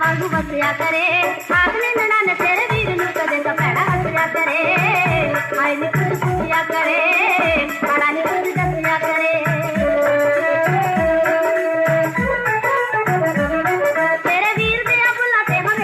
वांगू बसिया करे आखने ननाने तेरे वीर नू कदे तां भैणा हसिया करे आए नी कुछ पुछिया करे।